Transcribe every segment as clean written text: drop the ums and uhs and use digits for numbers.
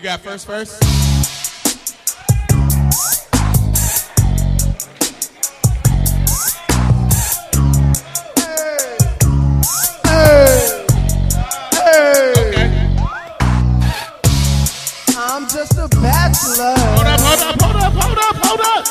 got first verse? Okay. I'm just a bachelor. Hold up.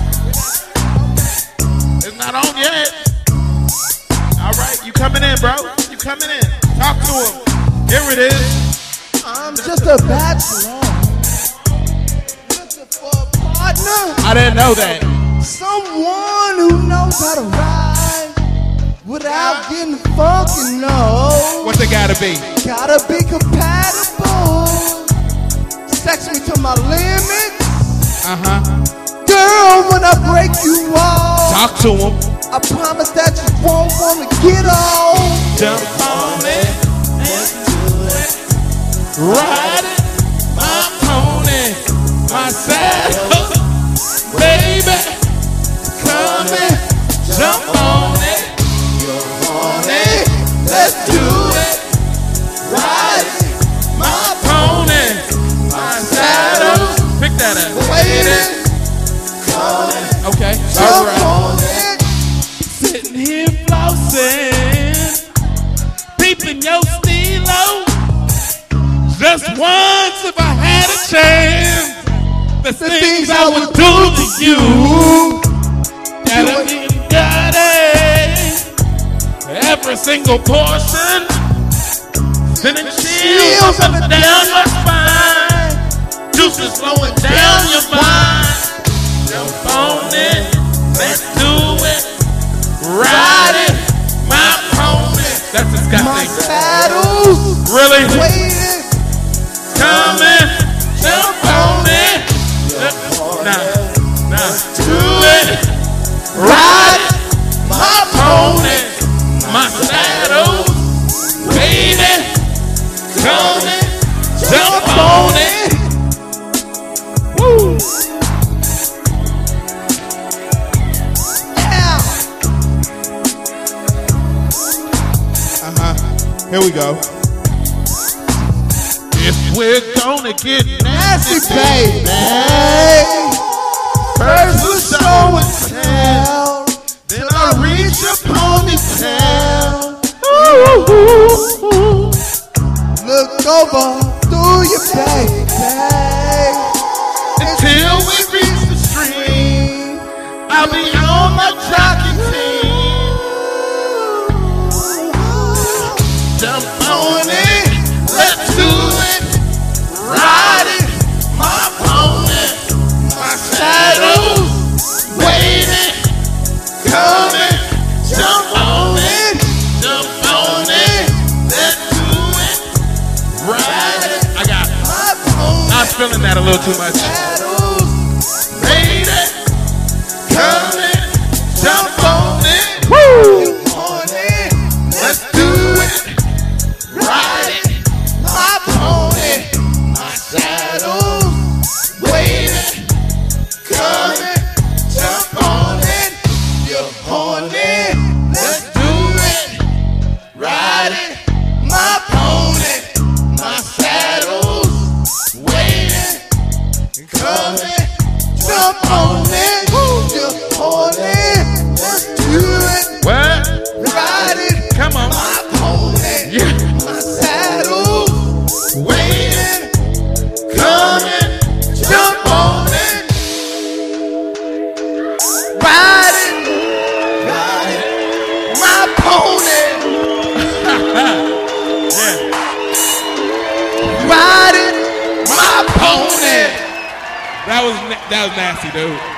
It's not on yet. All right, you coming in, bro. You coming in. Talk to him. Here it is. I'm just a bachelor. Looking for a partner. I didn't know that. Someone who knows how to ride without getting funky, no. What's it gotta be? Gotta be compatible. Sex me to my limits. Girl, when I break you off, Talk to him. I promise that you won't wanna get off. Jump on it. Let's do it. Ride it. My pony. My saddle. Baby. Come in. Jump on it. You're on it. Let's do it. Ride it. My pony. My saddle. Pick that up. Waiting. Okay. All right. Sitting here flossing, peeping your stilo. Just once, if I had a chance, the things I would do to you. Gotta be dirty. Every single portion, sending chills up and down your spine. Juices flowing down your spine. Jump on it, let's do it. Ride it, my pony. That's a Scott My thing. saddle's Really? waiting. Come in, jump on it. Nah, do it. Ride it, my pony. My saddle's waiting. Come in, jump on it. Woo. Here we go. If we're gonna get nasty, baby, first we'll show and tell, then I'll reach your ponytail. Look over through your baby. Until we reach the stream, I'll be on my jockey team. Jump on it, let's do it. Ride it, my pony. My saddle's waiting. Coming, jump on it. Jump on it, let's do it. Ride it. I got it. I was feeling that a little too much. Lady, coming, jump on it. Woo! Let's do it. Ride it, my pony, my saddle's waiting, coming, jump on it, you're horny, let's do it, ride it, my pony, my saddle's waiting, coming, jump on it, you're horny, let's do it, what? Ride it, come on, my pony, yeah. My saddle, waiting, coming, jump on it, ride it, my pony, yeah. Ride it, my pony. That was nasty, dude.